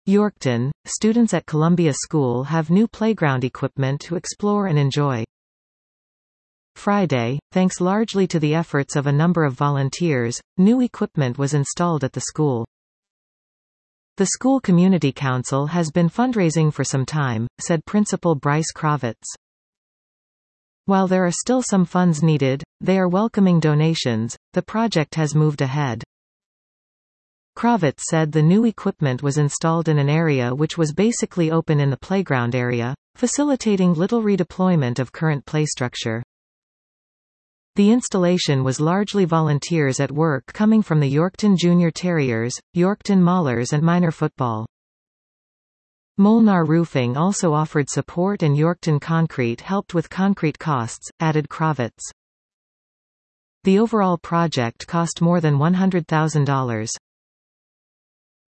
Yorkton, students at Columbia School have new playground equipment to explore and enjoy. Friday, thanks largely to the efforts of a number of volunteers, new equipment was installed at the school. The school community council has been fundraising for some time, said Principal Bryce Kravitz. While there are still some funds needed, they are welcoming donations. The project has moved ahead. Kravitz said the new equipment was installed in an area which was basically open in the playground area, facilitating little redeployment of current play structure. The installation was largely volunteers at work coming from the Yorkton Junior Terriers, Yorkton Maulers and Minor Football. Molnar Roofing also offered support and Yorkton Concrete helped with concrete costs, added Kravitz. The overall project cost more than $100,000.